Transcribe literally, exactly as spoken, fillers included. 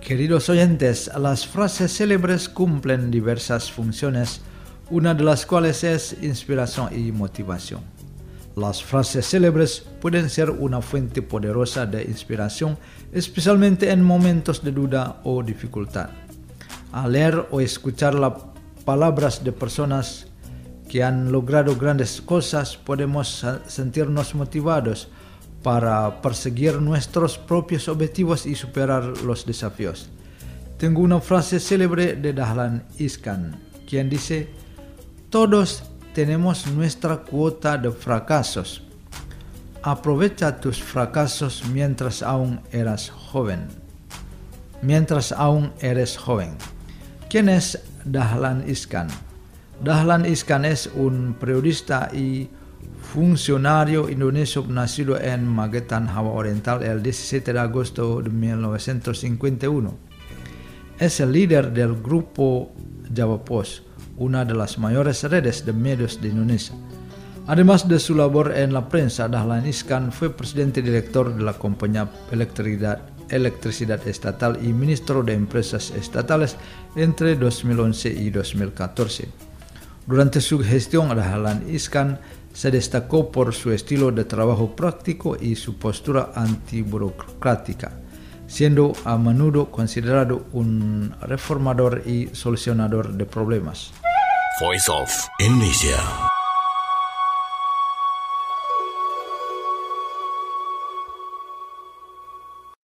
Queridos oyentes, las frases célebres cumplen diversas funciones, una de las cuales es inspiración y motivación. Las frases célebres pueden ser una fuente poderosa de inspiración, especialmente en momentos de duda o dificultad. Al leer o escuchar las palabras de personas que han logrado grandes cosas, podemos sentirnos motivados para perseguir nuestros propios objetivos y superar los desafíos. Tengo una frase célebre de Dahlan Iskan, quien dice: todos tenemos nuestra cuota de fracasos. Aprovecha tus fracasos mientras aún eras joven. Mientras aún eres joven. ¿Quién es Dahlan Iskan? Dahlan Iskan es un periodista y funcionario indonesio nacido en Magetan, Java Oriental, el diecisiete de agosto de mil novecientos cincuenta y uno. Es el líder del grupo Java Post, una de las mayores redes de medios de Indonesia. Además de su labor en la prensa, Dahlan Iskan fue presidente director de la compañía electricidad, electricidad estatal y ministro de empresas estatales entre dos mil once y dos mil catorce. Durante su gestión, Dahlan Iskan se destacó por su estilo de trabajo práctico y su postura antiburocrática, siendo a menudo considerado un reformador y solucionador de problemas. Voice of Indonesia.